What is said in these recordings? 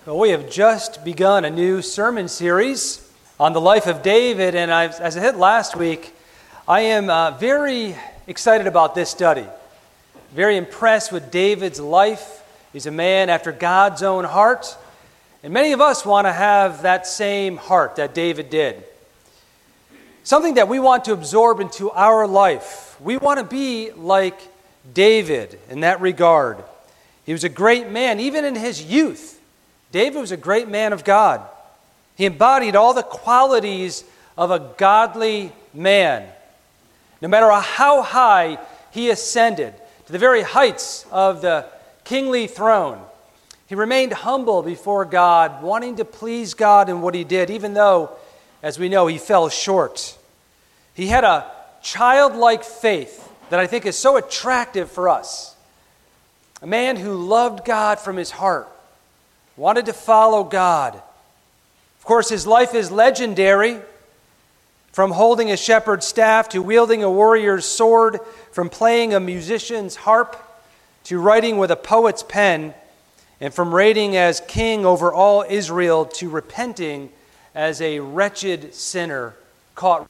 Well, we have just begun a new sermon series on the life of David, and as I said last week, I am very excited about this study. Very impressed with David's life. He's a man after God's own heart, and many of us want to have that same heart that David did. Something that we want to absorb into our life. We want to be like David in that regard. He was a great man, even in his youth. David was a great man of God. He embodied all the qualities of a godly man. No matter how high he ascended, to the very heights of the kingly throne, he remained humble before God, wanting to please God in what he did, even though, as we know, he fell short. He had a childlike faith that I think is so attractive for us. A man who loved God from his heart, wanted to follow God. Of course, his life is legendary, from holding a shepherd's staff to wielding a warrior's sword, from playing a musician's harp to writing with a poet's pen, and from reigning as king over all Israel to repenting as a wretched sinner caught.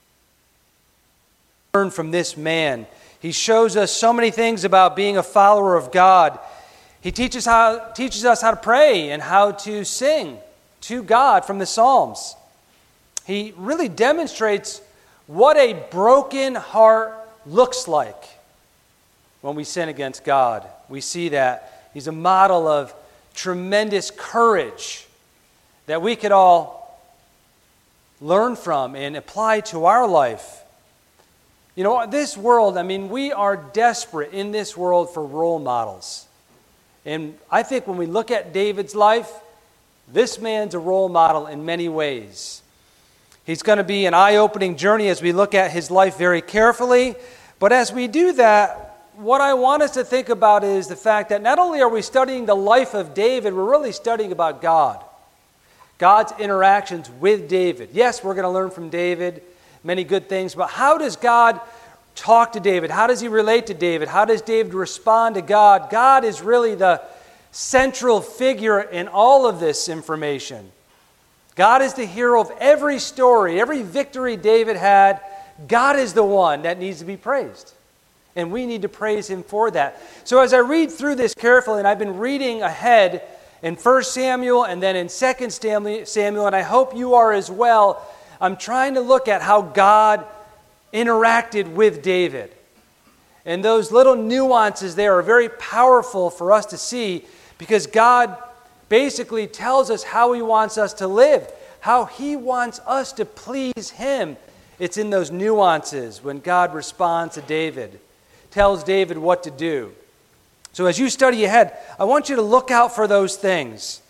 Learn from this man. He shows us so many things about being a follower of God. He teaches us how to pray and how to sing to God from the Psalms. He really demonstrates what a broken heart looks like when we sin against God. We see that he's a model of tremendous courage that we could all learn from and apply to our life. You know, this world, we are desperate in this world for role models. And I think when we look at David's life, this man's a role model in many ways. He's going to be an eye-opening journey as we look at his life very carefully. But as we do that, what I want us to think about is the fact that not only are we studying the life of David, we're really studying about God. God's interactions with David. Yes, we're going to learn from David many good things, but how does God talk to David? How does he relate to David? How does David respond to God? God is really the central figure in all of this information. God is the hero of every story, every victory David had. God is the one that needs to be praised. And we need to praise him for that. So as I read through this carefully, and I've been reading ahead in 1 Samuel and then in 2 Samuel, and I hope you are as well, I'm trying to look at how God interacted with David. And those little nuances there are very powerful for us to see, because God basically tells us how he wants us to live, how he wants us to please him. It's in those nuances when God responds to David, tells David what to do. So as you study ahead, I want you to look out for those things.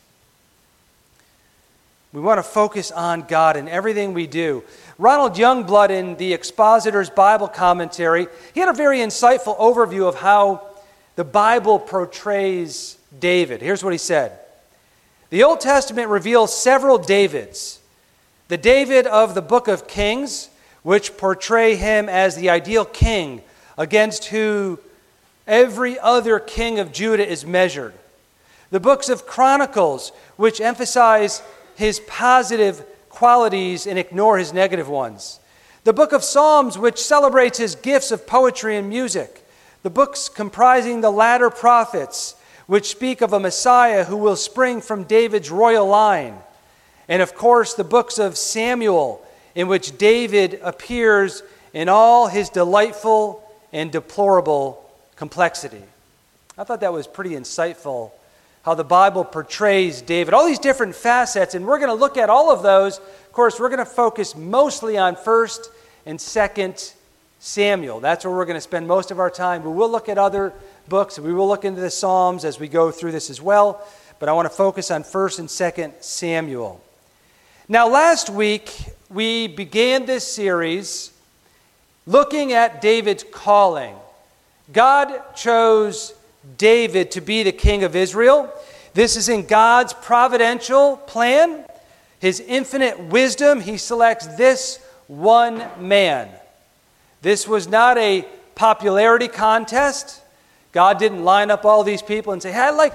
We want to focus on God in everything we do. Ronald Youngblood, in the Expositor's Bible Commentary, he had a very insightful overview of how the Bible portrays David. Here's what he said. The Old Testament reveals several Davids. The David of the book of Kings, which portray him as the ideal king against who every other king of Judah is measured. The books of Chronicles, which emphasize his positive qualities and ignore his negative ones. The book of Psalms, which celebrates his gifts of poetry and music. The books comprising the latter prophets, which speak of a Messiah who will spring from David's royal line. And of course, the books of Samuel, in which David appears in all his delightful and deplorable complexity. I thought that was pretty insightful, how the Bible portrays David, all these different facets, and we're going to look at all of those. Of course, we're going to focus mostly on 1 and 2 Samuel. That's where we're going to spend most of our time. We will look at other books, and we will look into the Psalms as we go through this as well, but I want to focus on 1 and 2 Samuel. Now, last week, we began this series looking at David's calling. God chose David to be the king of Israel. This is in God's providential plan. His infinite wisdom, he selects this one man. This was not a popularity contest. God didn't line up all these people and say, hey, I'd like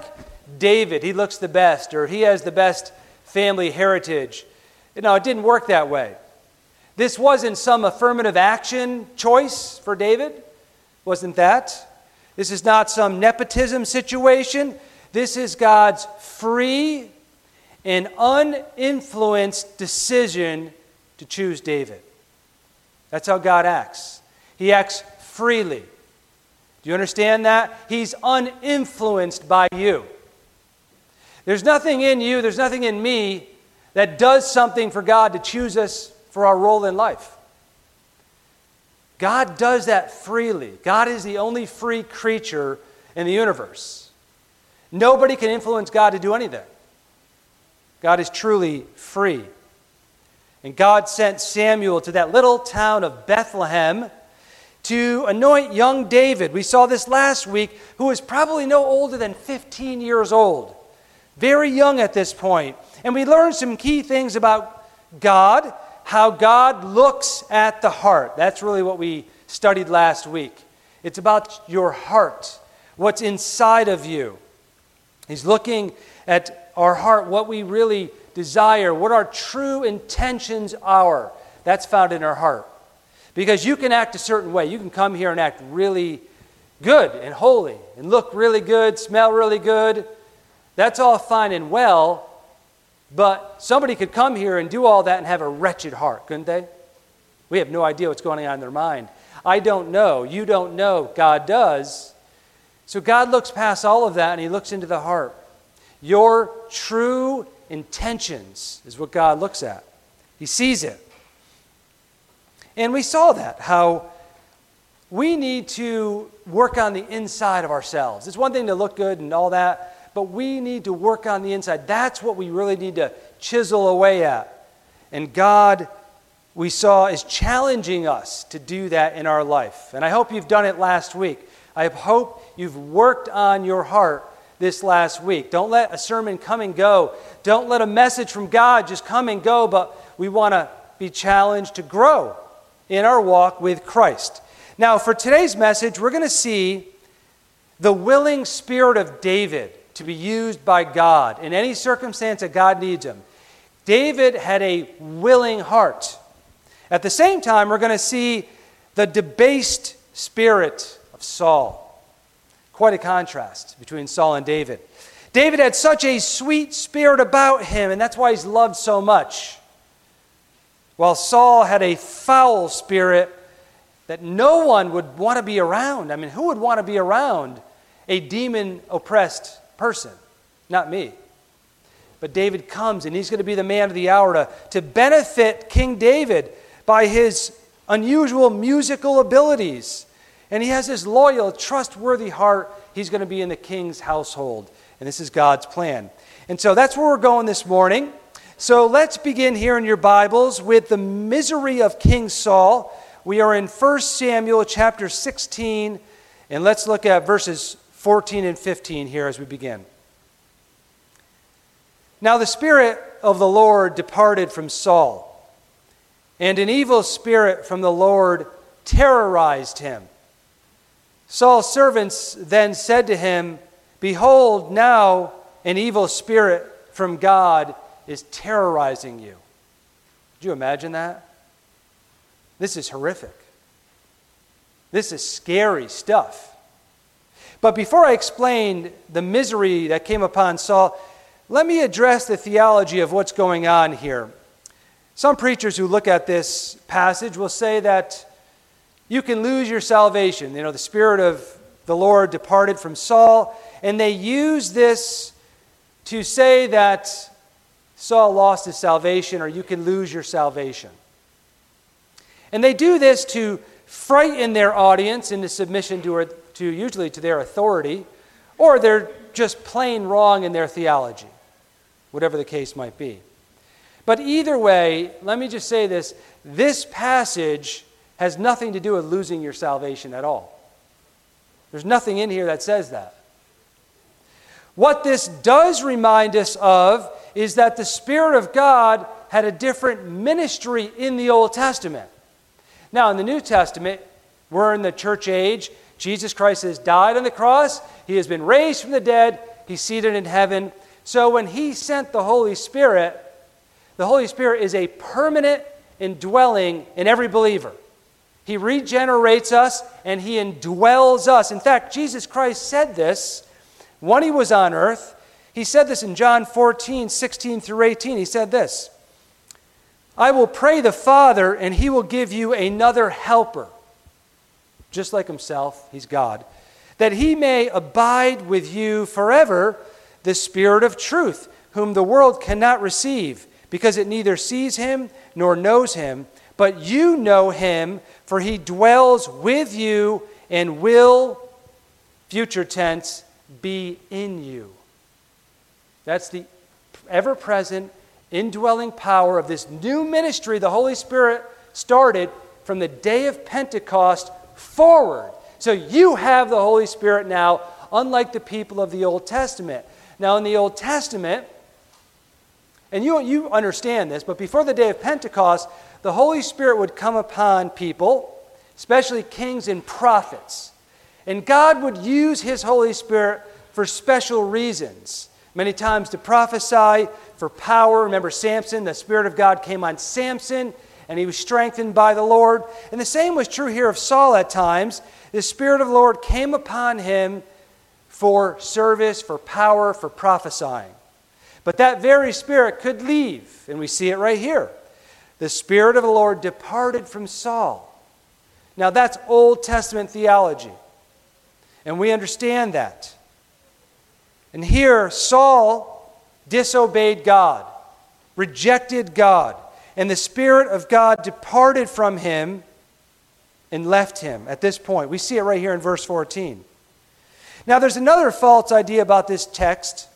David, he looks the best, or he has the best family heritage. No, it didn't work that way. This wasn't some affirmative action choice for David. Wasn't that? This is not some nepotism situation. This is God's free and uninfluenced decision to choose David. That's how God acts. He acts freely. Do you understand that? He's uninfluenced by you. There's nothing in you, there's nothing in me that does something for God to choose us for our role in life. God does that freely. God is the only free creature in the universe. Nobody can influence God to do anything. God is truly free. And God sent Samuel to that little town of Bethlehem to anoint young David. We saw this last week, who was probably no older than 15 years old. Very young at this point. And we learned some key things about God, how God looks at the heart. That's really what we studied last week. It's about your heart, what's inside of you. He's looking at our heart, what we really desire, what our true intentions are. That's found in our heart. Because you can act a certain way. You can come here and act really good and holy and look really good, smell really good. That's all fine and well, but somebody could come here and do all that and have a wretched heart, couldn't they? We have no idea what's going on in their mind. I don't know. You don't know. God does. So God looks past all of that and he looks into the heart. Your true intentions is what God looks at. He sees it. And we saw that, how we need to work on the inside of ourselves. It's one thing to look good and all that, but we need to work on the inside. That's what we really need to chisel away at. And God, we saw, is challenging us to do that in our life. And I hope you've done it last week. I hope you've worked on your heart this last week. Don't let a sermon come and go. Don't let a message from God just come and go, but we want to be challenged to grow in our walk with Christ. Now, for today's message, we're going to see the willing spirit of David to be used by God in any circumstance that God needs him. David had a willing heart. At the same time, we're going to see the debased spirit of Saul. Quite a contrast between Saul and David. David had such a sweet spirit about him, and that's why he's loved so much. While Saul had a foul spirit that no one would want to be around. I mean, who would want to be around a demon-oppressed person? Not me. But David comes, and he's going to be the man of the hour to benefit King David by his unusual musical abilities. And he has this loyal, trustworthy heart. He's going to be in the king's household. And this is God's plan. And so that's where we're going this morning. So let's begin here in your Bibles with the misery of King Saul. We are in 1 Samuel chapter 16, and let's look at verses 14 and 15 here as we begin. Now the Spirit of the Lord departed from Saul, and an evil spirit from the Lord terrorized him. Saul's servants then said to him, "Behold, now an evil spirit from God is terrorizing you." Could you imagine that? This is horrific. This is scary stuff. But before I explain the misery that came upon Saul, let me address the theology of what's going on here. Some preachers who look at this passage will say that you can lose your salvation. The Spirit of the Lord departed from Saul, and they use this to say that Saul lost his salvation, or you can lose your salvation. And they do this to frighten their audience into submission usually to their authority, or they're just plain wrong in their theology, whatever the case might be. But either way, let me just say this passage has nothing to do with losing your salvation at all. There's nothing in here that says that. What this does remind us of is that the Spirit of God had a different ministry in the Old Testament. Now, in the New Testament, we're in the church age. Jesus Christ has died on the cross. He has been raised from the dead. He's seated in heaven. So when He sent the Holy Spirit is a permanent indwelling in every believer. He regenerates us and He indwells us. In fact, Jesus Christ said this when He was on earth. He said this in John 14, 16 through 18. He said this, I will pray the Father, and He will give you another helper, just like Himself, He's God, that He may abide with you forever, the Spirit of truth, whom the world cannot receive, because it neither sees Him nor knows Him. But you know Him, for He dwells with you and will, future tense, be in you. That's the ever-present, indwelling power of this new ministry the Holy Spirit started from the day of Pentecost forward. So you have the Holy Spirit now, unlike the people of the Old Testament. Now in the Old Testament, and you understand this, but before the day of Pentecost, the Holy Spirit would come upon people, especially kings and prophets. And God would use His Holy Spirit for special reasons. Many times to prophesy, for power. Remember Samson, the Spirit of God came on Samson, and he was strengthened by the Lord. And the same was true here of Saul at times. The Spirit of the Lord came upon him for service, for power, for prophesying. But that very Spirit could leave, and we see it right here. The Spirit of the Lord departed from Saul. Now that's Old Testament theology, and we understand that. And here, Saul disobeyed God, rejected God, and the Spirit of God departed from him and left him at this point. We see it right here in verse 14. Now, there's another false idea about this text.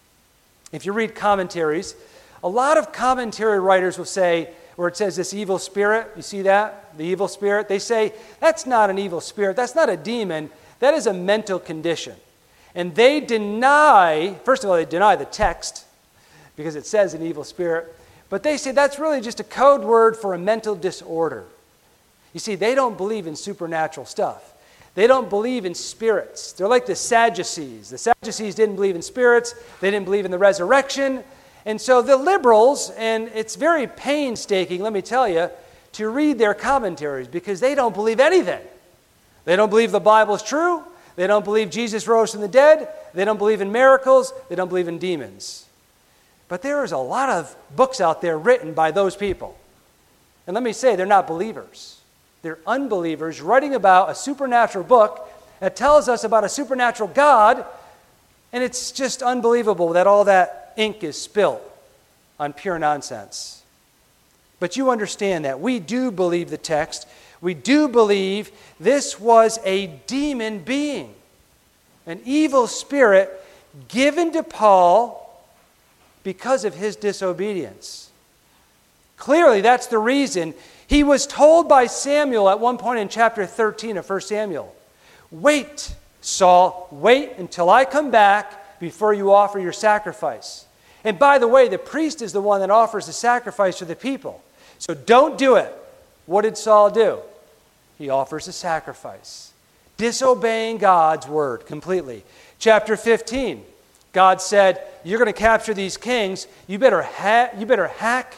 If you read commentaries, a lot of commentary writers will say, where it says this evil spirit, you see that? The evil spirit. They say, that's not an evil spirit. That's not a demon. That is a mental condition. And they deny, first of all, they deny the text because it says an evil spirit. But they say that's really just a code word for a mental disorder. You see, they don't believe in supernatural stuff. They don't believe in spirits. They're like the Sadducees. The Sadducees didn't believe in spirits. They didn't believe in the resurrection. And so the liberals, and it's very painstaking, let me tell you, to read their commentaries because they don't believe anything. They don't believe the Bible is true. They don't believe Jesus rose from the dead. They don't believe in miracles. They don't believe in demons. But there is a lot of books out there written by those people. And let me say, they're not believers. They're unbelievers writing about a supernatural book that tells us about a supernatural God, and it's just unbelievable that all that ink is spilled on pure nonsense. But you understand that. We do believe the text. We do believe this was a demon being, an evil spirit given to Paul because of his disobedience. Clearly, that's the reason. He was told by Samuel at one point in chapter 13 of 1 Samuel, wait, Saul, wait until I come back before you offer your sacrifice. And by the way, the priest is the one that offers the sacrifice to the people. So don't do it. What did Saul do? He offers a sacrifice, disobeying God's word completely. Chapter 15, God said, you're going to capture these kings. You better hack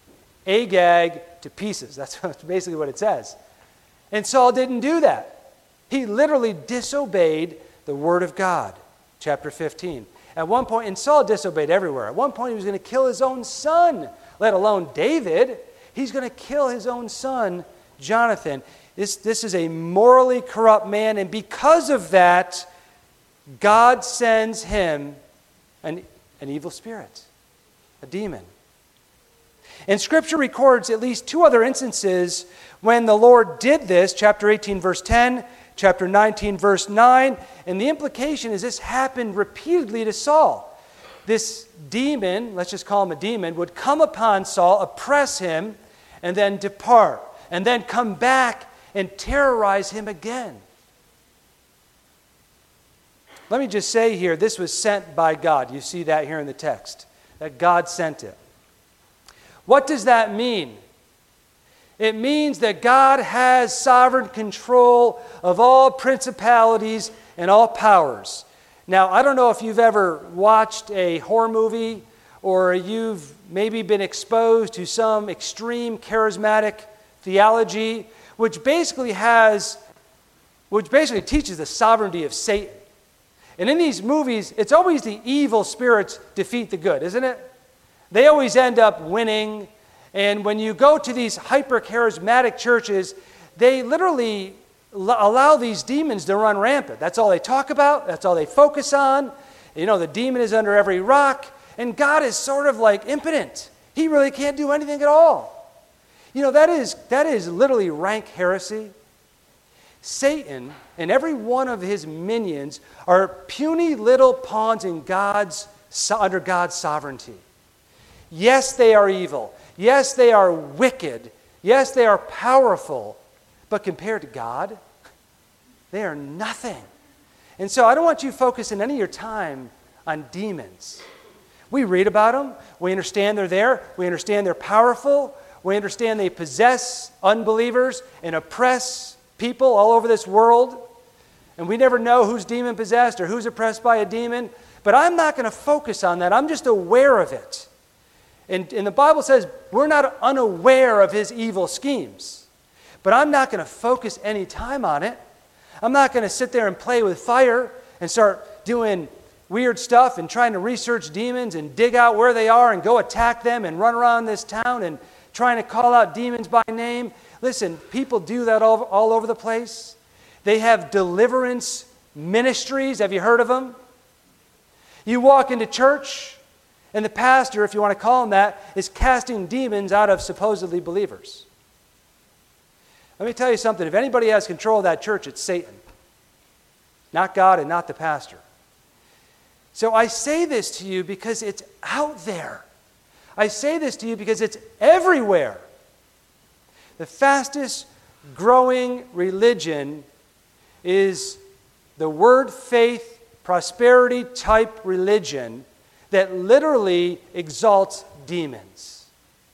Agag to pieces. That's basically what it says. And Saul didn't do that. He literally disobeyed the word of God. Chapter 15. At one point, and Saul disobeyed everywhere. At one point, he was going to kill his own son, let alone David. He's going to kill his own son, Jonathan. This is a morally corrupt man, and because of that, God sends him an evil spirit, a demon. And Scripture records at least two other instances when the Lord did this, chapter 18, verse 10, chapter 19, verse 9, and the implication is this happened repeatedly to Saul. This demon, let's just call him a demon, would come upon Saul, oppress him, and then depart, and then come back and terrorize him again. Let me just say here, this was sent by God. You see that here in the text, that God sent it. What does that mean? It means that God has sovereign control of all principalities and all powers. Now, I don't know if you've ever watched a horror movie or you've maybe been exposed to some extreme charismatic theology, which basically teaches the sovereignty of Satan. And in these movies, it's always the evil spirits defeat the good, isn't it? They always end up winning. And when you go to these hyper-charismatic churches, they literally allow these demons to run rampant. That's all they talk about. That's all they focus on. You know, the demon is under every rock. And God is sort of like impotent. He really can't do anything at all. You know, that is literally rank heresy. Satan and every one of his minions are puny little pawns in under God's sovereignty. Yes, they are evil. Yes, they are wicked. Yes, they are powerful. But compared to God, they are nothing. And so I don't want you focusing any of your time on demons. We read about them. We understand they're there. We understand they're powerful. We understand they possess unbelievers and oppress people all over this world. And we never know who's demon-possessed or who's oppressed by a demon. But I'm not going to focus on that. I'm just aware of it. And the Bible says we're not unaware of his evil schemes. But I'm not going to focus any time on it. I'm not going to sit there and play with fire and start doing weird stuff and trying to research demons and dig out where they are and go attack them and run around this town and trying to call out demons by name. Listen, people do that all over the place. They have deliverance ministries. Have you heard of them? You walk into church and the pastor, if you want to call him that, is casting demons out of supposedly believers. Let me tell you something. If anybody has control of that church, it's Satan. Not God and not the pastor. So I say this to you because it's out there. I say this to you because it's everywhere. The fastest growing religion is the word faith, prosperity type religion that literally exalts demons.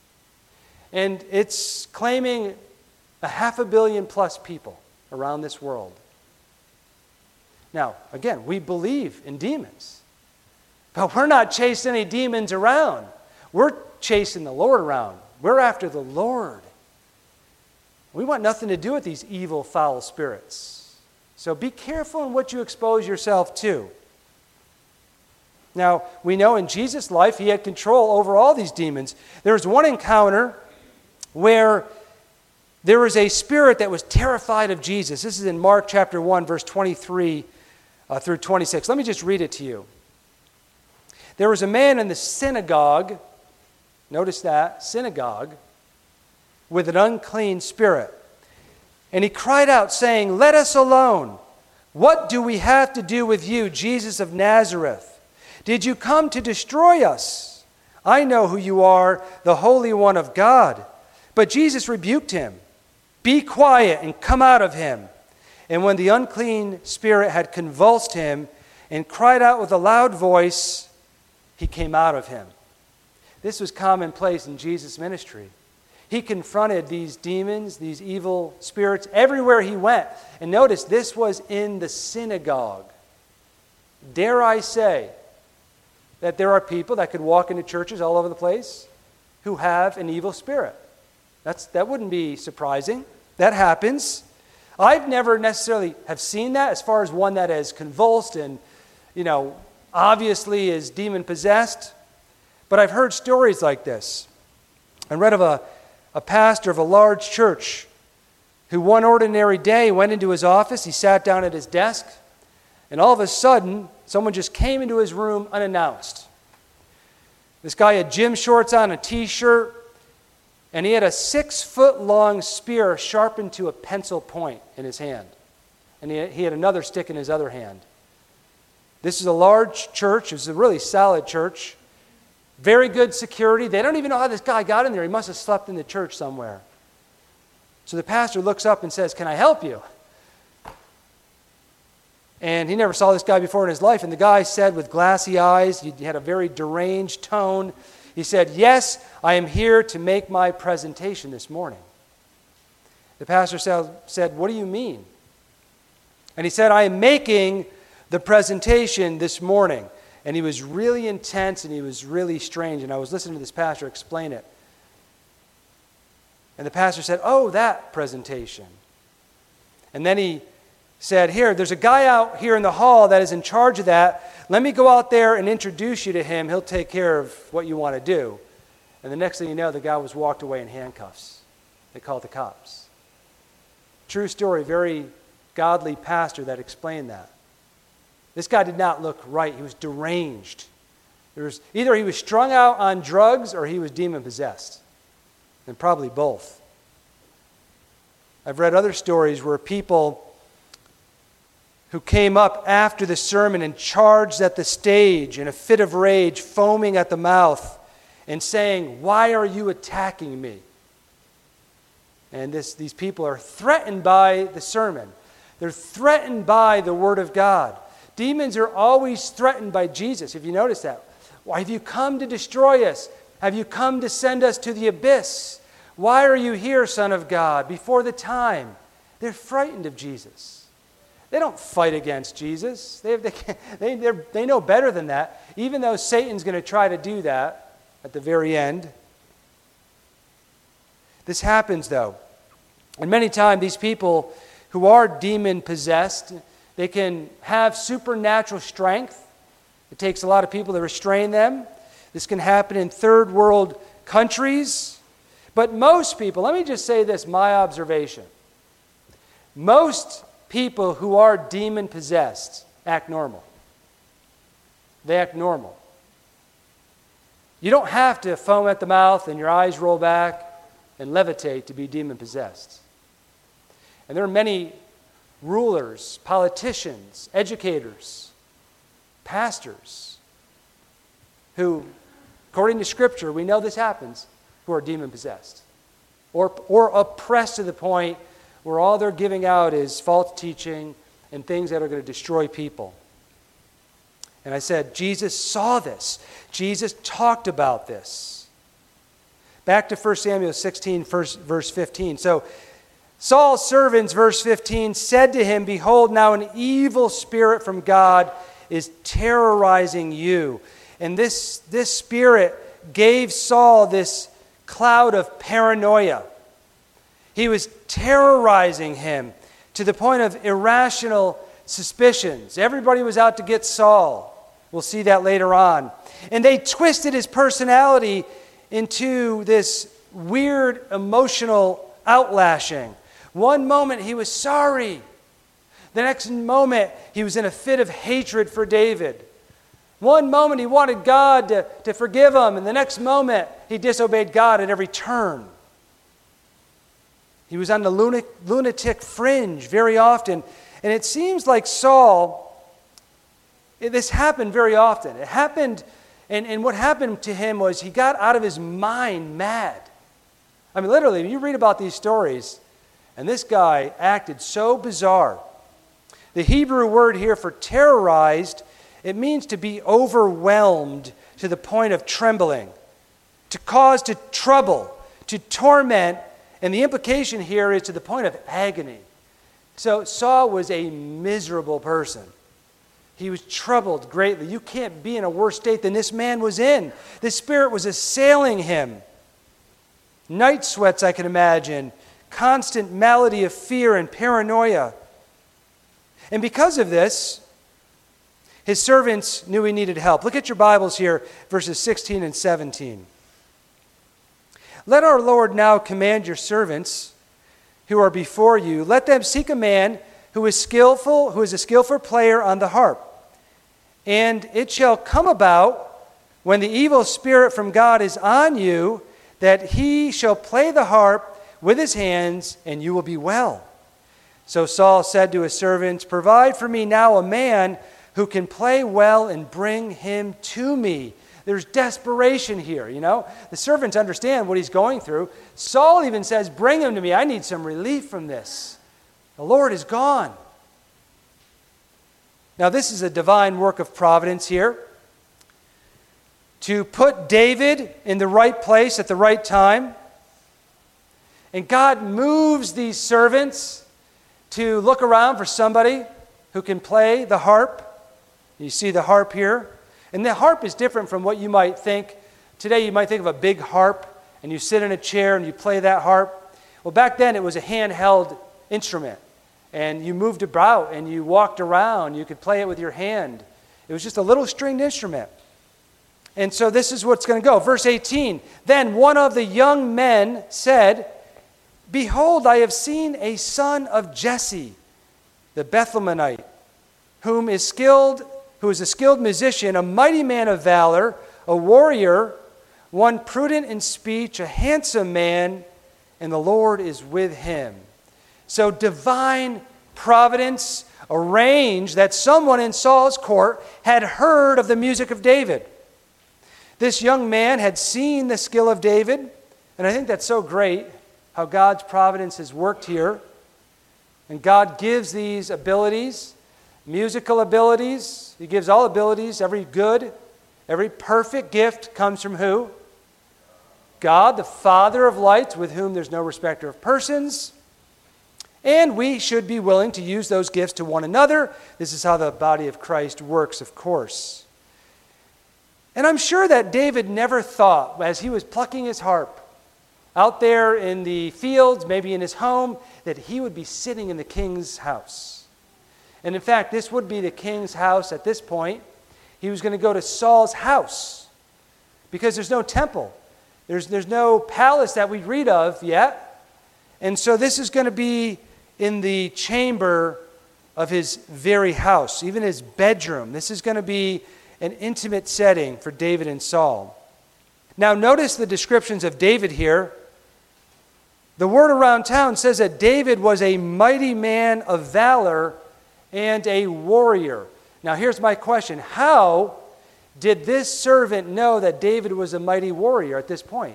And it's claiming 500 million plus people around this world. Now, again, we believe in demons, but we're not chasing any demons around. We're chasing the Lord around. We're after the Lord. We want nothing to do with these evil, foul spirits. So be careful in what you expose yourself to. Now, we know in Jesus' life, he had control over all these demons. There was one encounter where there was a spirit that was terrified of Jesus. This is in Mark chapter 1, verse 23 through 26. Let me just read it to you. There was a man in the synagogue, notice that, synagogue, with an unclean spirit. And he cried out, saying, "Let us alone. What do we have to do with you, Jesus of Nazareth? Did you come to destroy us? I know who you are, the Holy One of God." But Jesus rebuked him. "Be quiet and come out of him." And when the unclean spirit had convulsed him and cried out with a loud voice, he came out of him. This was commonplace in Jesus' ministry. He confronted these demons, these evil spirits, everywhere he went. And notice, this was in the synagogue. Dare I say that there are people that could walk into churches all over the place who have an evil spirit. That wouldn't be surprising. That happens. I've never necessarily have seen that as far as one that is convulsed and, obviously is demon-possessed. But I've heard stories like this. I read of a pastor of a large church who one ordinary day went into his office, he sat down at his desk, and all of a sudden, someone just came into his room unannounced. This guy had gym shorts on, a t-shirt, and he had a 6-foot-long spear sharpened to a pencil point in his hand. And he had another stick in his other hand. This is a large church. It was a really solid church. Very good security. They don't even know how this guy got in there. He must have slept in the church somewhere. So the pastor looks up and says, "Can I help you?" And he never saw this guy before in his life. And the guy said with glassy eyes, he had a very deranged tone, he said, "Yes, I am here to make my presentation this morning." The pastor said, "What do you mean?" And he said, "I am making the presentation this morning, and he was really intense and he was really strange, and I was listening to this pastor explain it. And the pastor said, "Oh, that presentation." And then he said, "Here, there's a guy out here in the hall that is in charge of that. Let me go out there and introduce you to him. He'll take care of what you want to do." And the next thing you know, the guy was walked away in handcuffs. They called the cops. True story, very godly pastor that explained that. This guy did not look right. He was deranged. Either he was strung out on drugs or he was demon-possessed. And probably both. I've read other stories where people who came up after the sermon and charged at the stage in a fit of rage, foaming at the mouth, and saying, "Why are you attacking me?" And these people are threatened by the sermon. They're threatened by the Word of God. Demons are always threatened by Jesus, if you notice that. "Why have you come to destroy us? Have you come to send us to the abyss? Why are you here, Son of God, before the time?" They're frightened of Jesus. They don't fight against Jesus. They know better than that, even though Satan's going to try to do that at the very end. This happens, though. And many times these people who are demon-possessed, they can have supernatural strength. It takes a lot of people to restrain them. This can happen in third world countries. But most people, let me just say this, my observation. Most people who are demon-possessed act normal. They act normal. You don't have to foam at the mouth and your eyes roll back and levitate to be demon-possessed. And there are many rulers, politicians, educators, pastors, who, according to Scripture, we know this happens, who are demon-possessed. Or oppressed to the point where all they're giving out is false teaching and things that are going to destroy people. And I said, Jesus saw this. Jesus talked about this. Back to 1 Samuel 16, verse 15. So Saul's servants, verse 15, said to him, "Behold, now an evil spirit from God is terrorizing you." And this spirit gave Saul this cloud of paranoia. He was terrorizing him to the point of irrational suspicions. Everybody was out to get Saul. We'll see that later on. And they twisted his personality into this weird emotional outlashing. One moment he was sorry. The next moment he was in a fit of hatred for David. One moment he wanted God to forgive him, and the next moment he disobeyed God at every turn. He was on the lunatic fringe very often. And it seems like Saul, this happened very often. It happened, and what happened to him was he got out of his mind mad. I mean, literally, you read about these stories, and this guy acted so bizarre. The Hebrew word here for terrorized, it means to be overwhelmed to the point of trembling, to cause to trouble, to torment, and the implication here is to the point of agony. So Saul was a miserable person. He was troubled greatly. You can't be in a worse state than this man was in. The Spirit was assailing him. Night sweats, I can imagine. Constant malady of fear and paranoia. And because of this, his servants knew he needed help. Look at your Bibles here, verses 16 and 17. "Let our Lord now command your servants who are before you. Let them seek a man who is a skillful player on the harp. And it shall come about, when the evil spirit from God is on you, that he shall play the harp with his hands, and you will be well." So Saul said to his servants, "Provide for me now a man who can play well, and bring him to me." There's desperation here, you know. The servants understand what he's going through. Saul even says, "Bring him to me. I need some relief from this. The Lord is gone." Now, this is a divine work of providence here. To put David in the right place at the right time. And God moves these servants to look around for somebody who can play the harp. You see the harp here? And the harp is different from what you might think. Today you might think of a big harp, and you sit in a chair and you play that harp. Well, back then it was a handheld instrument, and you moved about and you walked around. You could play it with your hand. It was just a little stringed instrument. And so this is what's going to go. Verse 18, then one of the young men said, behold, I have seen a son of Jesse, the Bethlehemite, who is a skilled musician, a mighty man of valor, a warrior, one prudent in speech, a handsome man, and the Lord is with him. So divine providence arranged that someone in Saul's court had heard of the music of David. This young man had seen the skill of David, and I think that's so great how God's providence has worked here. And God gives these abilities, musical abilities. He gives all abilities. Every good, every perfect gift comes from who? God, the Father of lights, with whom there's no respecter of persons. And we should be willing to use those gifts to one another. This is how the body of Christ works, of course. And I'm sure that David never thought, as he was plucking his harp out there in the fields, maybe in his home, that he would be sitting in the king's house. And in fact, this would be the king's house at this point. He was going to go to Saul's house because there's no temple. There's no palace that we read of yet. And so this is going to be in the chamber of his very house, even his bedroom. This is going to be an intimate setting for David and Saul. Now notice the descriptions of David here. The word around town says that David was a mighty man of valor and a warrior. Now here's my question. How did this servant know that David was a mighty warrior at this point?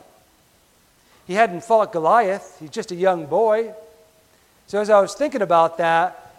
He hadn't fought Goliath. He's just a young boy. So as I was thinking about that,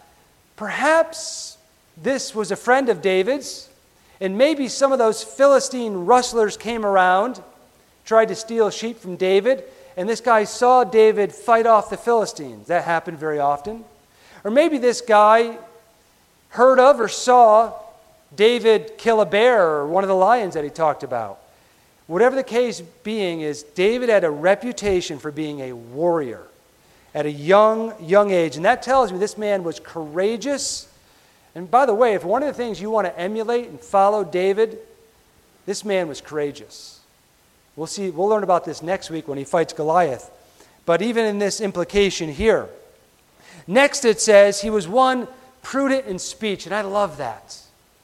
perhaps this was a friend of David's, and maybe some of those Philistine rustlers came around, tried to steal sheep from David, and this guy saw David fight off the Philistines. That happened very often. Or maybe this guy heard of or saw David kill a bear or one of the lions that he talked about. Whatever the case being is, David had a reputation for being a warrior at a young age. And that tells me this man was courageous. And by the way, if one of the things you want to emulate and follow David, this man was courageous. We'll learn about this next week when he fights Goliath. But even in this implication here. Next it says he was one prudent in speech, and I love that.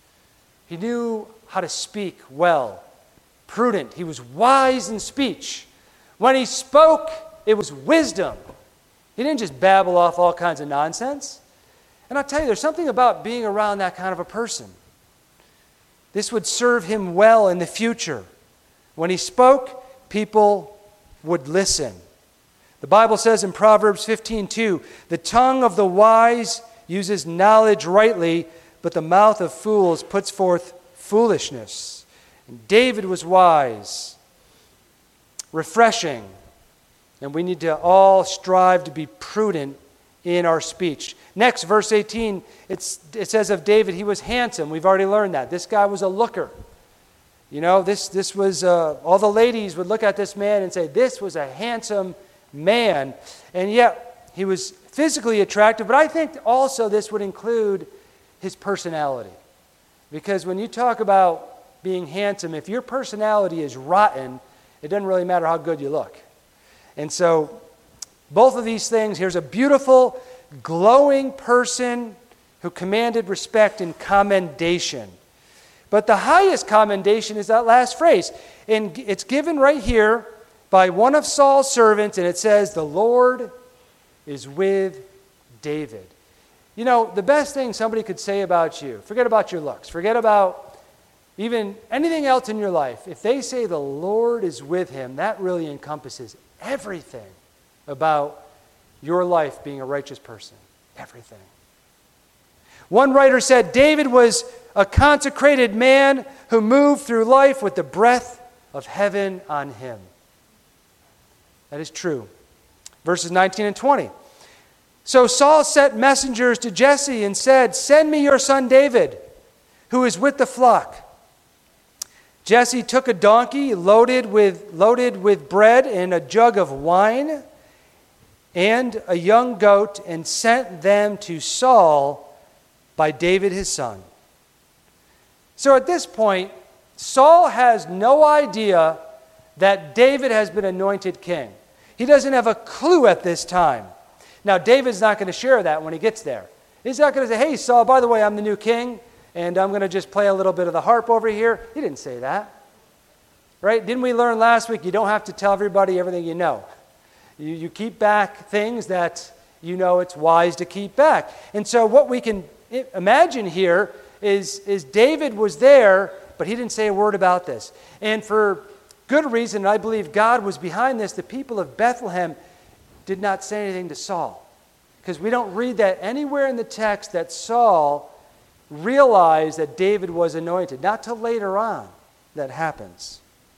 He knew how to speak well. Prudent. He was wise in speech. When he spoke, it was wisdom. He didn't just babble off all kinds of nonsense. And I'll tell you, there's something about being around that kind of a person. This would serve him well in the future. When he spoke, people would listen. The Bible says in Proverbs 15:2, the tongue of the wise uses knowledge rightly, but the mouth of fools puts forth foolishness. And David was wise, refreshing, and we need to all strive to be prudent in our speech. Next, verse 18, it says of David, he was handsome. We've already learned that. This guy was a looker. You know, this was, all the ladies would look at this man and say, this was a handsome man. And yet, he was physically attractive, but I think also this would include his personality. Because when you talk about being handsome, if your personality is rotten, it doesn't really matter how good you look. And so, both of these things, here's a beautiful, glowing person who commanded respect and commendation. But the highest commendation is that last phrase. And it's given right here by one of Saul's servants, and it says, the Lord is with David. You know, the best thing somebody could say about you, forget about your looks, forget about even anything else in your life. If they say the Lord is with him, that really encompasses everything about your life being a righteous person. Everything. One writer said, David was a consecrated man who moved through life with the breath of heaven on him. That is true. Verses 19 and 20. So Saul sent messengers to Jesse and said, send me your son David, who is with the flock. Jesse took a donkey loaded with bread and a jug of wine and a young goat and sent them to Saul by David his son. So at this point, Saul has no idea that David has been anointed king. He doesn't have a clue at this time. Now, David's not going to share that when he gets there. He's not going to say, hey, Saul, by the way, I'm the new king, and I'm going to just play a little bit of the harp over here. He didn't say that. Right? Didn't we learn last week you don't have to tell everybody everything you know? You keep back things that you know it's wise to keep back. And so what we can imagine here is David was there, but he didn't say a word about this. And for good reason, I believe God was behind this. The people of Bethlehem did not say anything to Saul. Because we don't read that anywhere in the text that Saul realized that David was anointed. Not till later on that happens.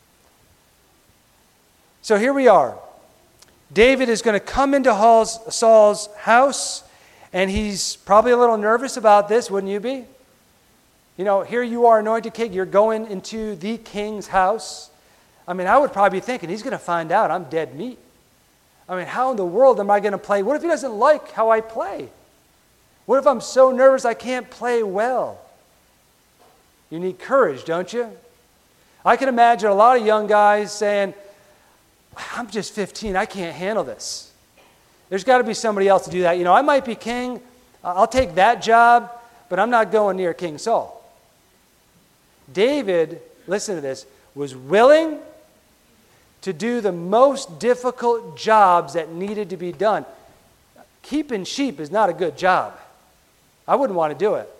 So here we are. David is going to come into Saul's house, and he's probably a little nervous about this, wouldn't you be? You know, here you are, anointed king. You're going into the king's house. I mean, I would probably be thinking, he's going to find out I'm dead meat. I mean, how in the world am I going to play? What if he doesn't like how I play? What if I'm so nervous I can't play well? You need courage, don't you? I can imagine a lot of young guys saying, I'm just 15, I can't handle this. There's got to be somebody else to do that. You know, I might be king, I'll take that job, but I'm not going near King Saul. David, listen to this, was willing to do the most difficult jobs that needed to be done. Keeping sheep is not a good job. I wouldn't want to do it.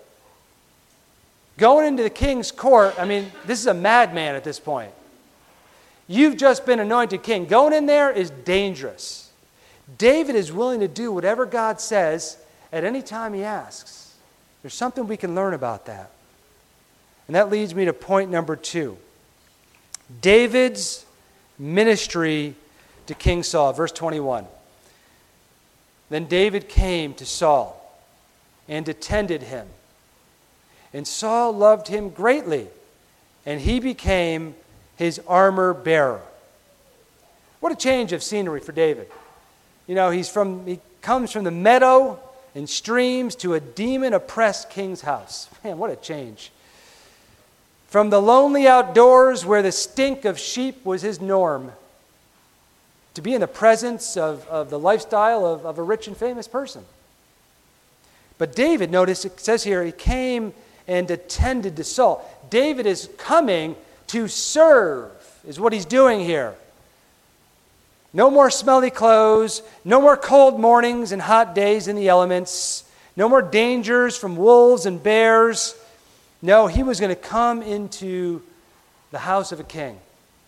Going into the king's court, I mean, this is a madman at this point. You've just been anointed king. Going in there is dangerous. David is willing to do whatever God says at any time he asks. There's something we can learn about that. And that leads me to point number 2. David's ministry to King Saul. Verse 21. Then David came to Saul and attended him. And Saul loved him greatly, and he became his armor bearer. What a change of scenery for David. You know, he comes from the meadow and streams to a demon-oppressed king's house. Man, what a change. From the lonely outdoors where the stink of sheep was his norm, to be in the presence of the lifestyle of a rich and famous person. But David, notice it says here, he came and attended to Saul. David is coming to serve, is what he's doing here. No more smelly clothes, no more cold mornings and hot days in the elements, no more dangers from wolves and bears. No, he was going to come into the house of a king.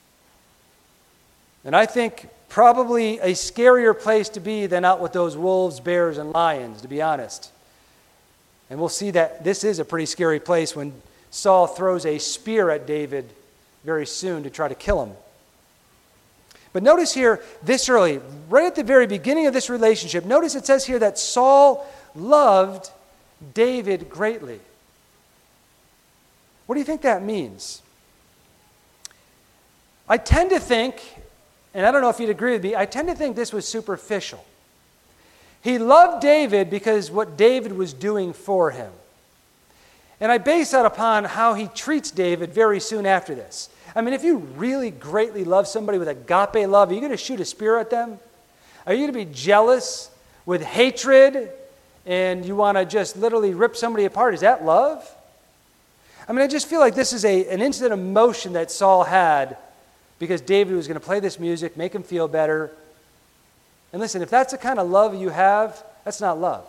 And I think probably a scarier place to be than out with those wolves, bears, and lions, to be honest. And we'll see that this is a pretty scary place when Saul throws a spear at David very soon to try to kill him. But notice here, this early, right at the very beginning of this relationship, notice it says here that Saul loved David greatly. What do you think that means? I tend to think, and I don't know if you'd agree with me, I tend to think this was superficial. He loved David because what David was doing for him. And I base that upon how he treats David very soon after this. I mean, if you really greatly love somebody with agape love, are you going to shoot a spear at them? Are you going to be jealous with hatred and you want to just literally rip somebody apart? Is that love? I mean, I just feel like this is an instant emotion that Saul had because David was going to play this music, make him feel better. And listen, if that's the kind of love you have, that's not love.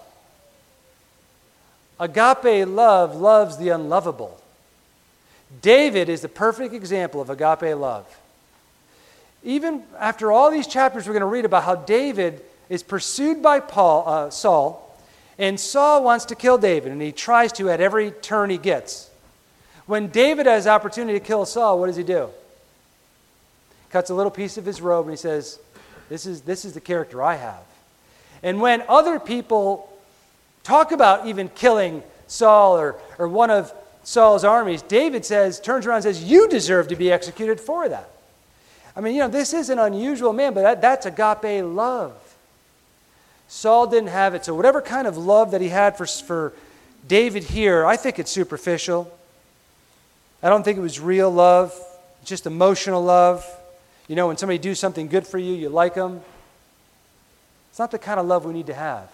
Agape love loves the unlovable. David is the perfect example of agape love. Even after all these chapters, we're going to read about how David is pursued by Saul, and Saul wants to kill David, and he tries to at every turn he gets. When David has the opportunity to kill Saul, what does he do? Cuts a little piece of his robe, and he says, this is the character I have. And when other people talk about even killing Saul or one of Saul's armies, David turns around and says, you deserve to be executed for that. I mean, this is an unusual man, but that's agape love. Saul didn't have it. So whatever kind of love that he had for David here, I think it's superficial. I don't think it was real love, just emotional love. When somebody do something good for you, you like them. It's not the kind of love we need to have.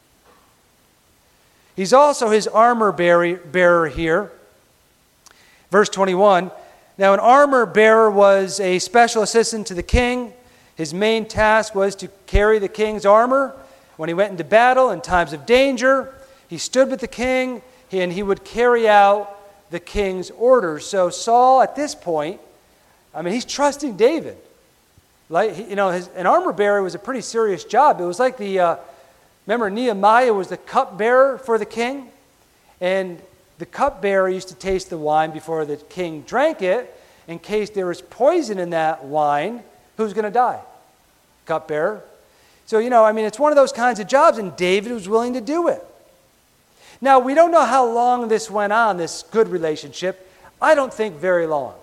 He's also his armor bearer here. Verse 21, now an armor bearer was a special assistant to the king. His main task was to carry the king's armor. When he went into battle in times of danger, he stood with the king and he would carry out the king's orders. So Saul, at this point, he's trusting David. An armor bearer was a pretty serious job. It was like remember Nehemiah was the cupbearer for the king, and the cupbearer used to taste the wine before the king drank it in case there was poison in that wine. Who's going to die? Cupbearer. So, it's one of those kinds of jobs, and David was willing to do it. Now, we don't know how long this went on, this good relationship. I don't think very long.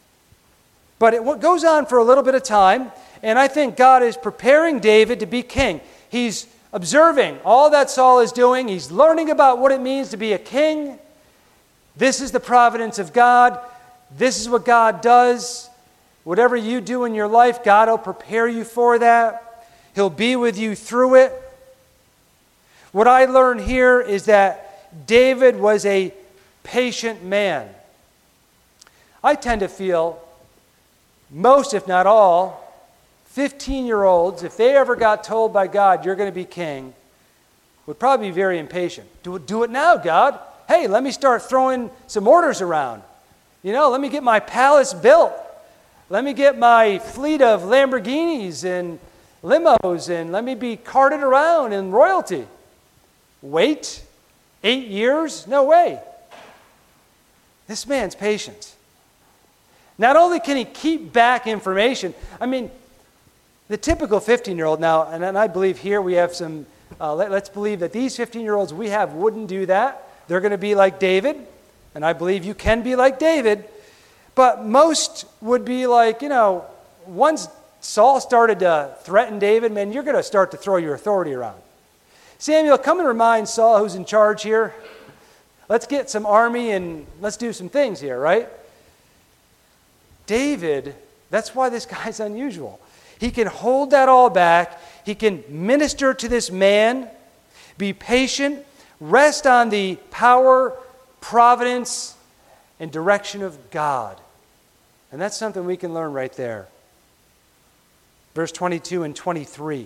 But it goes on for a little bit of time, and I think God is preparing David to be king. He's observing all that Saul is doing. He's learning about what it means to be a king. This is the providence of God. This is what God does. Whatever you do in your life, God will prepare you for that. He'll be with you through it. What I learned here is that David was a patient man. I tend to feel most, if not all, 15-year-olds, if they ever got told by God, you're going to be king, would probably be very impatient. Do it now, God. Hey, let me start throwing some orders around. Let me get my palace built. Let me get my fleet of Lamborghinis and limos, and let me be carted around in royalty. Wait 8 years? No way. This man's patient. Not only can he keep back information, the typical 15-year-old now, and I believe here we have some, let's believe that these 15-year-olds we have wouldn't do that. They're going to be like David, and I believe you can be like David, but most would be like, once Saul started to threaten David, man, you're going to start to throw your authority around. Samuel, come and remind Saul who's in charge here. Let's get some army and let's do some things here, right? David, that's why this guy's unusual. He can hold that all back. He can minister to this man, be patient, rest on the power, providence, and direction of God. And that's something we can learn right there. Verse 22 and 23.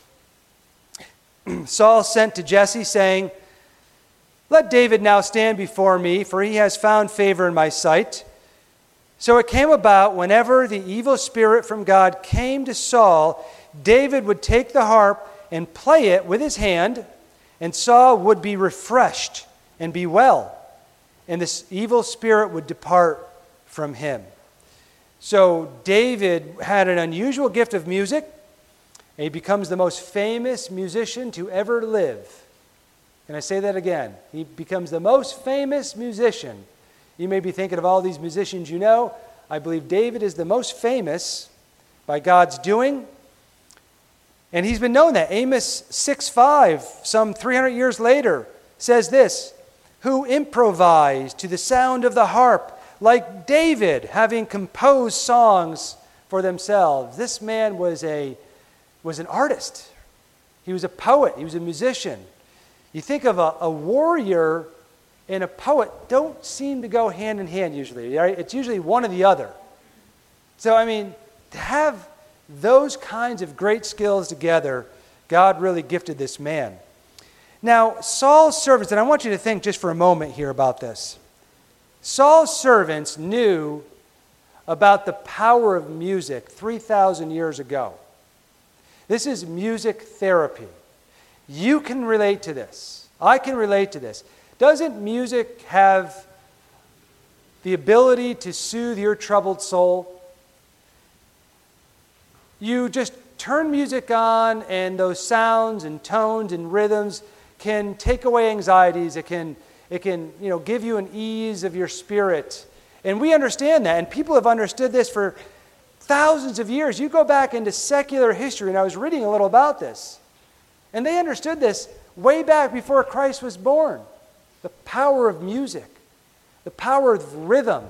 Saul sent to Jesse, saying, let David now stand before me, for he has found favor in my sight. So it came about, whenever the evil spirit from God came to Saul, David would take the harp and play it with his hand, and Saul would be refreshed and be well, and this evil spirit would depart from him. So David had an unusual gift of music, and he becomes the most famous musician to ever live. Can I say that again? He becomes the most famous musician. You may be thinking of all these musicians you know. I believe David is the most famous by God's doing. And he's been known that. Amos 6:5, some 300 years later, says this, who improvised to the sound of the harp, like David, having composed songs for themselves. This man was an artist. He was a poet. He was a musician. You think of a warrior and a poet don't seem to go hand in hand usually. Right? It's usually one or the other. So, to have those kinds of great skills together, God really gifted this man. Now, Saul's servants, and I want you to think just for a moment here about this. Saul's servants knew about the power of music 3,000 years ago. This is music therapy. You can relate to this. I can relate to this. Doesn't music have the ability to soothe your troubled soul? You just turn music on, and those sounds and tones and rhythms can take away anxieties. It It can, give you an ease of your spirit. And we understand that. And people have understood this for thousands of years. You go back into secular history, and I was reading a little about this. And they understood this way back before Christ was born. The power of music. The power of rhythm.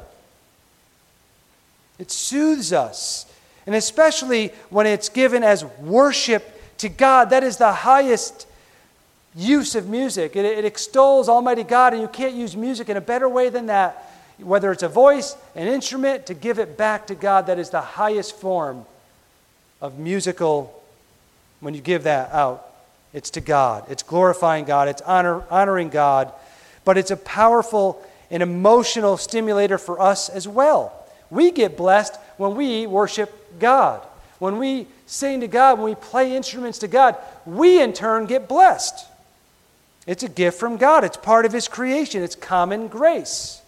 It soothes us. And especially when it's given as worship to God, that is the highest use of music. It extols Almighty God, and you can't use music in a better way than that. Whether it's a voice, an instrument, to give it back to God, that is the highest form of musical, when you give that out. It's to God. It's glorifying God. It's honoring God. But it's a powerful and emotional stimulator for us as well. We get blessed when we worship God. When we sing to God, when we play instruments to God, we in turn get blessed. It's a gift from God. It's part of His creation. It's common grace.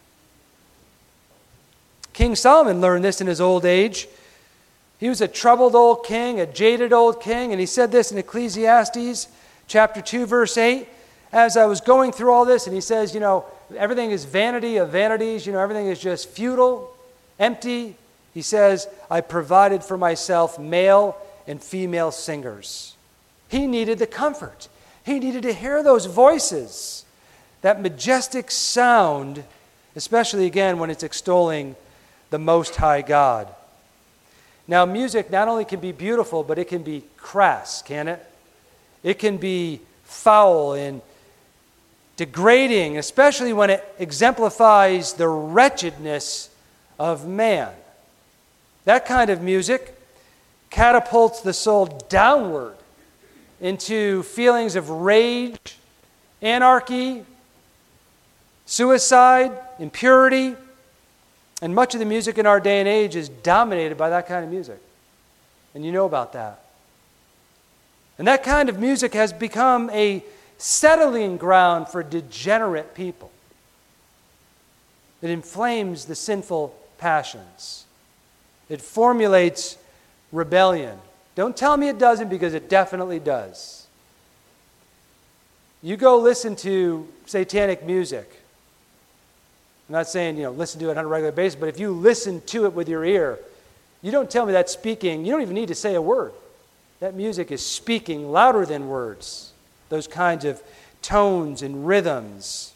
King Solomon learned this in his old age. He was a troubled old king, a jaded old king, and he said this in Ecclesiastes chapter 2, verse 8. As I was going through all this, and he says, everything is vanity of vanities, everything is just futile, empty. He says, I provided for myself male and female singers. He needed the comfort. He needed to hear those voices, that majestic sound, especially again when it's extolling the Most High God. Now, music not only can be beautiful, but it can be crass, can it? It can be foul and degrading, especially when it exemplifies the wretchedness of man. That kind of music catapults the soul downward into feelings of rage, anarchy, suicide, impurity. And much of the music in our day and age is dominated by that kind of music. And you know about that. And that kind of music has become a settling ground for degenerate people. It inflames the sinful passions. It formulates rebellion. Don't tell me it doesn't, because it definitely does. You go listen to satanic music. I'm not saying, listen to it on a regular basis, but if you listen to it with your ear, you don't tell me that's speaking. You don't even need to say a word. That music is speaking louder than words. Those kinds of tones and rhythms.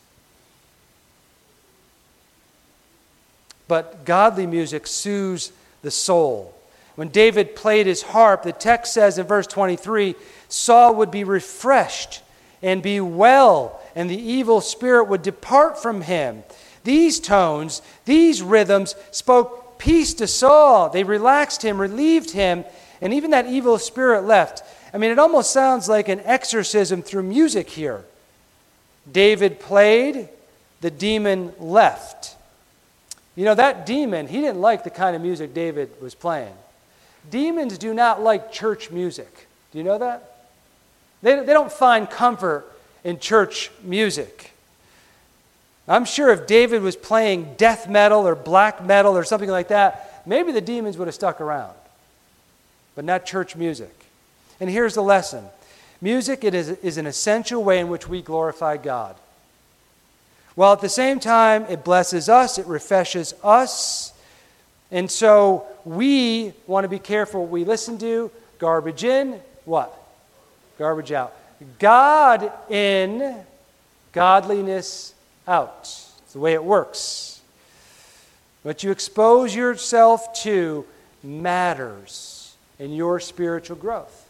But godly music soothes the soul. When David played his harp, the text says in verse 23, Saul would be refreshed and be well, and the evil spirit would depart from him. These tones, these rhythms spoke peace to Saul. They relaxed him, relieved him, and even that evil spirit left. It almost sounds like an exorcism through music here. David played, the demon left. That demon, he didn't like the kind of music David was playing. Demons do not like church music. Do you know that? They don't find comfort in church music. I'm sure if David was playing death metal or black metal or something like that, maybe the demons would have stuck around. But not church music. And here's the lesson. Music is an essential way in which we glorify God. While at the same time it blesses us, it refreshes us. And so we want to be careful what we listen to. Garbage in, what? Garbage out. God in, godliness out. It's the way it works. What you expose yourself to matters in your spiritual growth.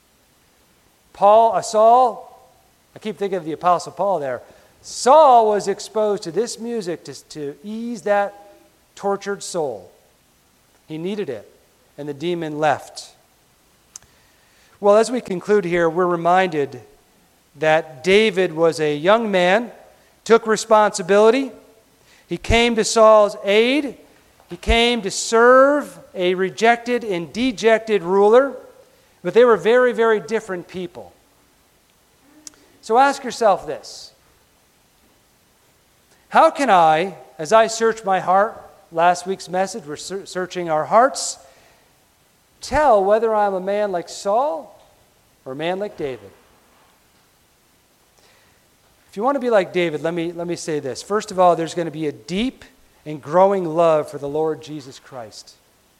Saul, I keep thinking of the Apostle Paul there. Saul was exposed to this music to ease that tortured soul. He needed it, and the demon left. Well, as we conclude here, we're reminded that David was a young man, took responsibility. He came to Saul's aid. He came to serve a rejected and dejected ruler, but they were very, very different people. So ask yourself this. How can I, as I search my heart, last week's message, we're searching our hearts, tell whether I'm a man like Saul or a man like David? If you want to be like David, let me say this. First of all, there's going to be a deep and growing love for the Lord Jesus Christ.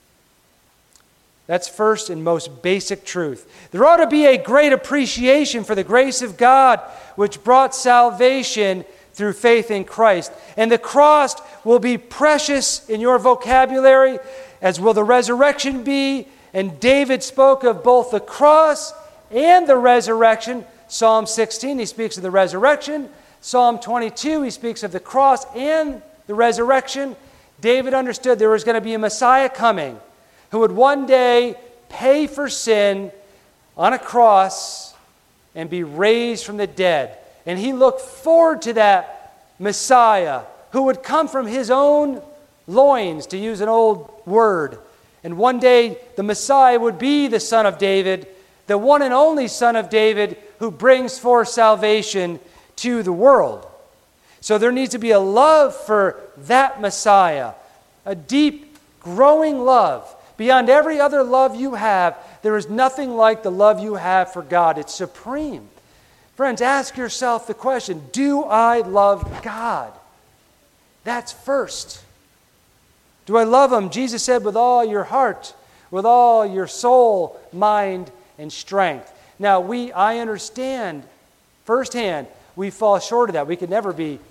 That's first and most basic truth. There ought to be a great appreciation for the grace of God which brought salvation through faith in Christ. And the cross will be precious in your vocabulary, as will the resurrection be. And David spoke of both the cross and the resurrection. Psalm 16, he speaks of the resurrection. Psalm 22, he speaks of the cross and the resurrection. David understood there was going to be a Messiah coming who would one day pay for sin on a cross and be raised from the dead. And he looked forward to that Messiah who would come from his own loins, to use an old word. And one day the Messiah would be the Son of David, the one and only Son of David who brings forth salvation to the world. So there needs to be a love for that Messiah, a deep, growing love. Beyond every other love you have, there is nothing like the love you have for God. It's supreme. Friends, ask yourself the question, do I love God? That's first. Do I love Him? Jesus said, with all your heart, with all your soul, mind, and strength. Now, I understand firsthand we fall short of that. We could never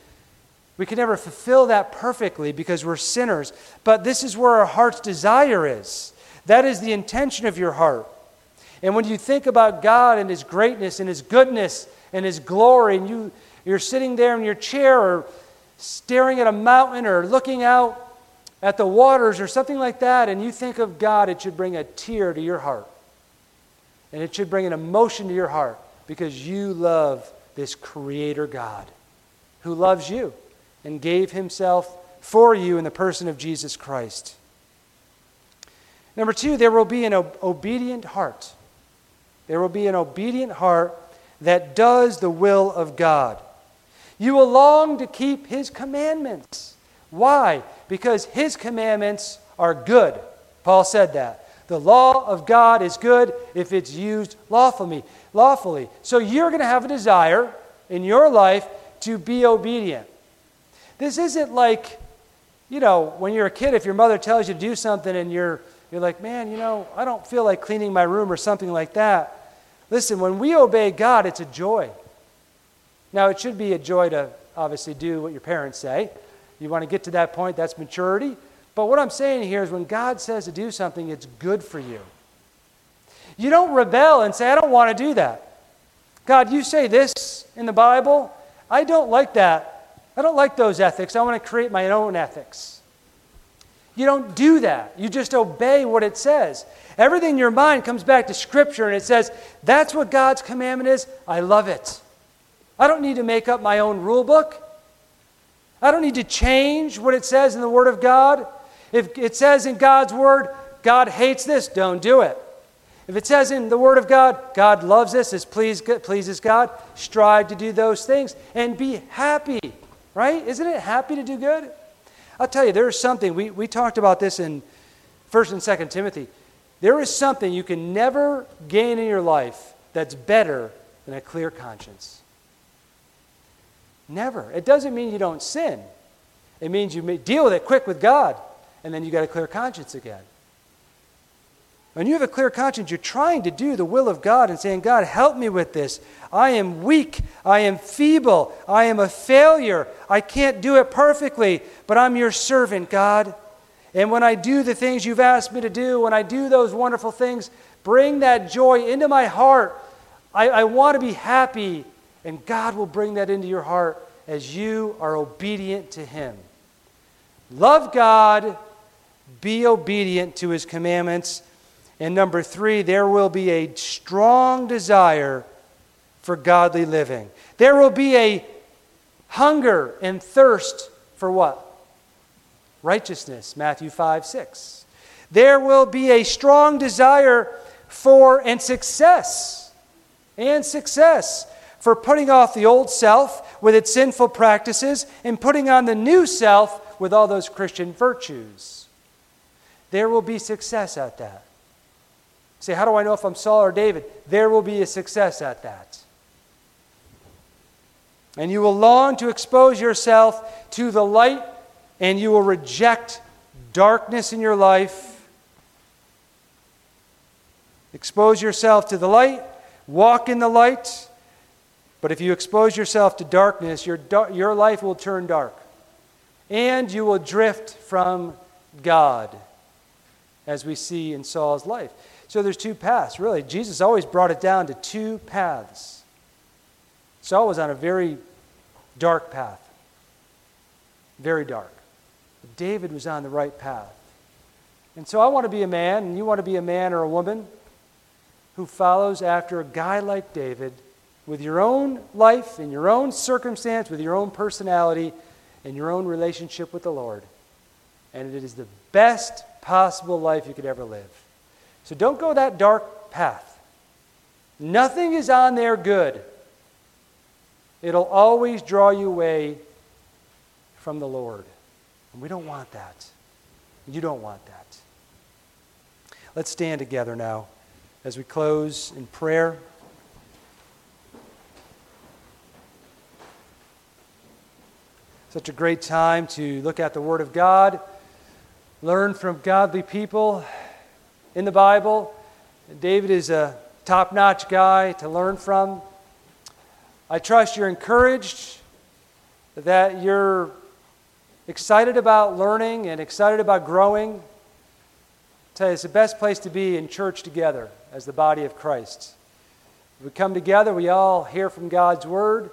fulfill that perfectly because we're sinners. But this is where our heart's desire is. That is the intention of your heart. And when you think about God and His greatness and His goodness and His glory, and you're sitting there in your chair or staring at a mountain or looking out at the waters or something like that, and you think of God, it should bring a tear to your heart. And it should bring an emotion to your heart because you love this Creator God who loves you and gave Himself for you in the person of Jesus Christ. Number two, there will be an obedient heart. There will be an obedient heart that does the will of God. You will long to keep His commandments. Why? Because His commandments are good. Paul said that. The law of God is good if it's used lawfully. So you're going to have a desire in your life to be obedient. This isn't like, when you're a kid, if your mother tells you to do something and you're like, man, I don't feel like cleaning my room or something like that. Listen, when we obey God, it's a joy. Now, it should be a joy to obviously do what your parents say. You want to get to that point, that's maturity. But what I'm saying here is when God says to do something, it's good for you. You don't rebel and say, I don't want to do that. God, you say this in the Bible. I don't like that. I don't like those ethics. I want to create my own ethics. You don't do that. You just obey what it says. Everything in your mind comes back to Scripture and it says, that's what God's commandment is. I love it. I don't need to make up my own rule book. I don't need to change what it says in the Word of God. If it says in God's Word, God hates this, don't do it. If it says in the Word of God, God loves this, this pleases God, strive to do those things and be happy, right? Isn't it happy to do good? I'll tell you, there's something, we talked about this in 1 and 2 Timothy. There is something you can never gain in your life that's better than a clear conscience. Never. It doesn't mean you don't sin. It means you may deal with it quick with God, and then you got a clear conscience again. When you have a clear conscience, you're trying to do the will of God and saying, God, help me with this. I am weak. I am feeble. I am a failure. I can't do it perfectly, but I'm your servant, God. And when I do the things you've asked me to do, when I do those wonderful things, bring that joy into my heart. I want to be happy, and God will bring that into your heart as you are obedient to Him. Love God, be obedient to His commandments. And number 3, there will be a strong desire for godly living. There will be a hunger and thirst for what? Righteousness, Matthew 5:6. There will be a strong desire for success for putting off the old self with its sinful practices and putting on the new self with all those Christian virtues. There will be success at that. Say, how do I know if I'm Saul or David? There will be a success at that. And you will long to expose yourself to the light, and you will reject darkness in your life. Expose yourself to the light, walk in the light. But if you expose yourself to darkness, your life will turn dark. And you will drift from God, as we see in Saul's life. So there's two paths, really. Jesus always brought it down to two paths. Saul was on a very dark path. Very dark. But David was on the right path. And so I want to be a man, and you want to be a man or a woman who follows after a guy like David with your own life, in your own circumstance, with your own personality, and your own relationship with the Lord. And it is the best possible life you could ever live. So don't go that dark path. Nothing is on there good. It'll always draw you away from the Lord. And we don't want that. You don't want that. Let's stand together now as we close in prayer. Such a great time to look at the Word of God, learn from godly people in the Bible. David is a top-notch guy to learn from. I trust you're encouraged, that you're excited about learning and excited about growing. I tell you, it's the best place to be in church together as the body of Christ. We come together, we all hear from God's Word.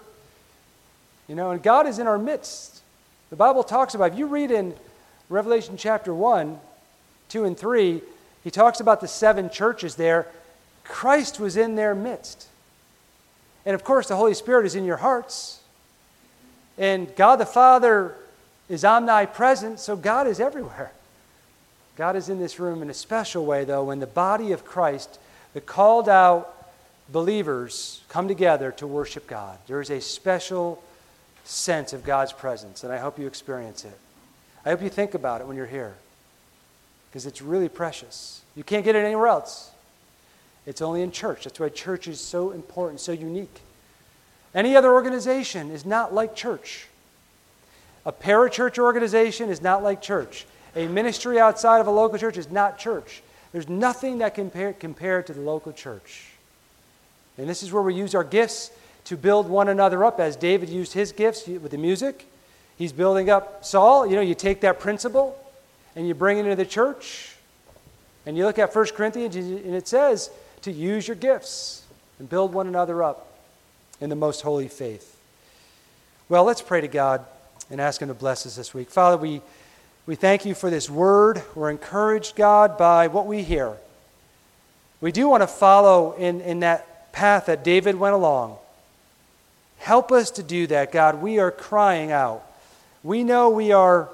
And God is in our midst. The Bible talks about, if you read in Revelation chapter 1, 2, and 3, he talks about the 7 churches there. Christ was in their midst. And of course, the Holy Spirit is in your hearts. And God the Father is omnipresent, so God is everywhere. God is in this room in a special way, though, when the body of Christ, the called out believers, come together to worship God. There is a special sense of God's presence, and I hope you experience it. I hope you think about it when you're here, because it's really precious. You can't get it anywhere else. It's only in church. That's why church is so important, so unique. Any other organization is not like church. A parachurch organization is not like church. A ministry outside of a local church is not church. There's nothing that can compare to the local church. And this is where we use our gifts to build one another up, as David used his gifts with the music. He's building up Saul. You take that principle and you bring it into the church. And you look at 1 Corinthians and it says to use your gifts and build one another up in the most holy faith. Well, let's pray to God and ask Him to bless us this week. Father, we thank You for this word. We're encouraged, God, by what we hear. We do want to follow in that path that David went along. Help us to do that, God. We are crying out. We know we are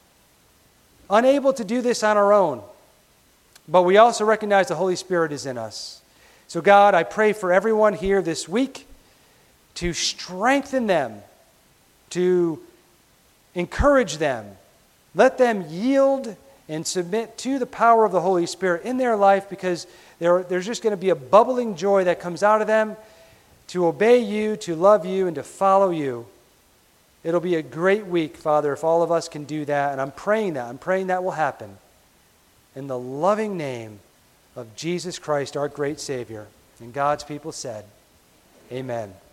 unable to do this on our own, but we also recognize the Holy Spirit is in us. So, God, I pray for everyone here this week to strengthen them, to encourage them. Let them yield and submit to the power of the Holy Spirit in their life, because there's just going to be a bubbling joy that comes out of them to obey You, to love You, and to follow You. It'll be a great week, Father, if all of us can do that, and I'm praying that will happen. In the loving name of Jesus Christ, our great Savior. And God's people said, Amen.